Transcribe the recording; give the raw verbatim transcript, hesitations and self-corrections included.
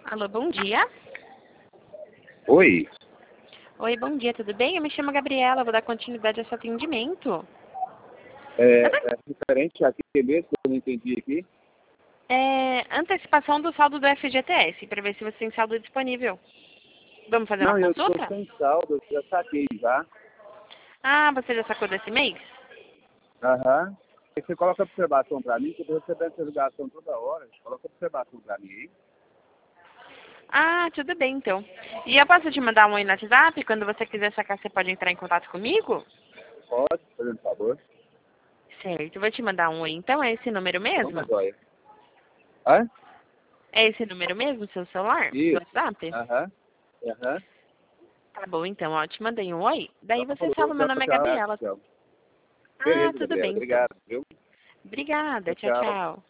Alô, bom dia. Oi. Oi, bom dia, tudo bem? Eu me chamo Gabriela, vou dar continuidade ao seu atendimento. É, Eu tô- é referente a que mesmo que eu não entendi aqui? É, antecipação do saldo do F G T S, para ver se você tem saldo disponível. Vamos fazer uma Não, eu estou consulta? sem saldo, eu já saquei já. Ah, você já sacou desse mês? Aham. Aí você coloca observação para mim, que eu estou recebendo essa ligação toda hora. Coloca observação para mim, hein? Ah, tudo bem então. E eu posso te mandar um oi no WhatsApp? Quando você quiser sacar, você pode entrar em contato comigo? Pode, fazendo favor. Certo, vou te mandar um oi. Então é esse número Então mesmo? tá joia. Hã? É esse número mesmo, seu celular? Do Isso. WhatsApp? Aham. Aham. Tá bom, então, ó, te mandei um oi. Daí Então você falou, fala, meu tchau, nome é tchau. Gabriela. tchau. Ah, Beleza, tudo Gabriela. bem então. Obrigado, viu? Obrigada, Tchau, tchau, tchau. tchau.